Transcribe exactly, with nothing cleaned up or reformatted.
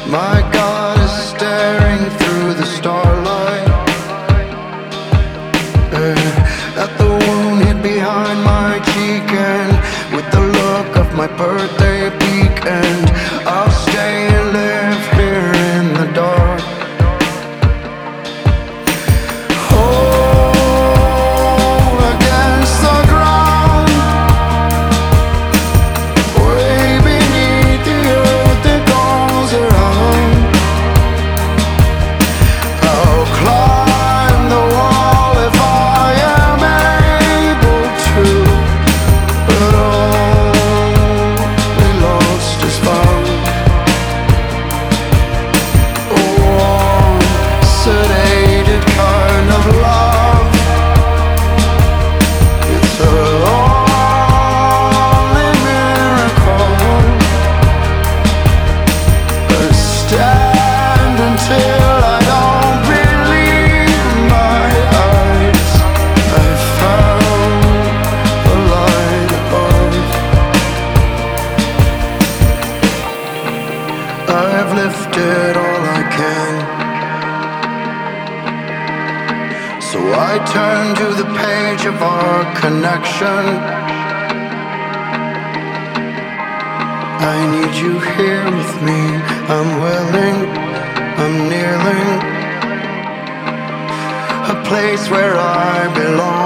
My God is staring through the starlight, uh, at the wound hid behind my cheek, and with the look of my birthday peak. And I'll stay and live here in the dark. Oh, against the ground, way beneath the earth that goes around. I'll climb the wall if I am able to, but only lost is found. A warm, sedated kind of love, it's a only miracle. I stand until I don't believe my eyes. I found the light above. I've lifted all I can, so I turn to the page of our connection. I need you here with me. I'm willing, I'm kneeling, a place where I belong.